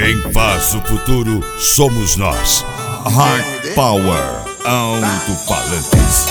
Quem faz o futuro somos nós. Hard Power Alto-Falantes.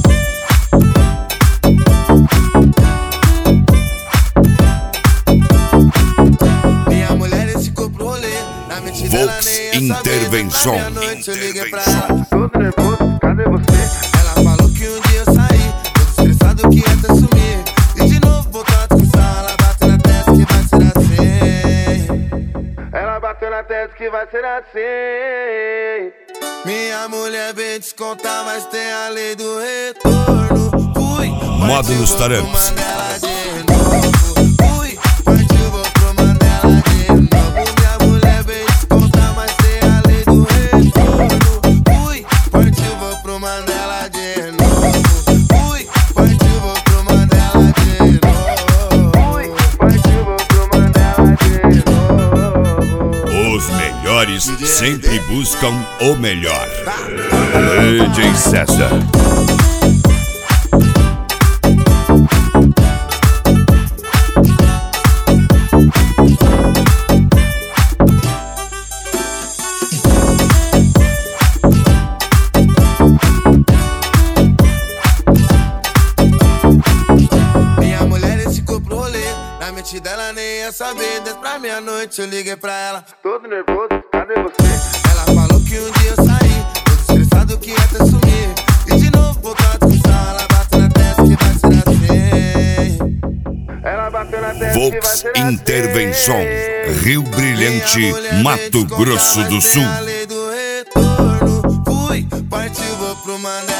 Minha mulher esse corpo rolê, na mente dela Vox nem Intervenção. eu liguei pra ela, todo nervoso, cadê você? Ela falou que um dia eu saí, todo estressado que ia até sumir. E de novo voltou a discussão, ela bateu na testa que vai ser assim. Ela bateu na testa que vai ser assim. Minha mulher veio descontar, mas tem a lei do retorno. Fui, Módulos Taramps. Os melhores sempre buscam o melhor. DJ César. Minha mulher esse corpo rolê, na mente dela nem ia saber. Desde pra meia-noite eu liguei pra ela, todo nervoso, cadê você? Ela falou que um dia eu saí, todo estressado que ia até sumir. E de novo voltou a discussão, ela bateu na testa que vai ser assim. Ela bateu na testa que vai Vox ser assim. Intervenção. Rio Brilhante, Mato Grosso do Sul. Tem a lei do retorno. Fui, partiu, vou pro Mandela.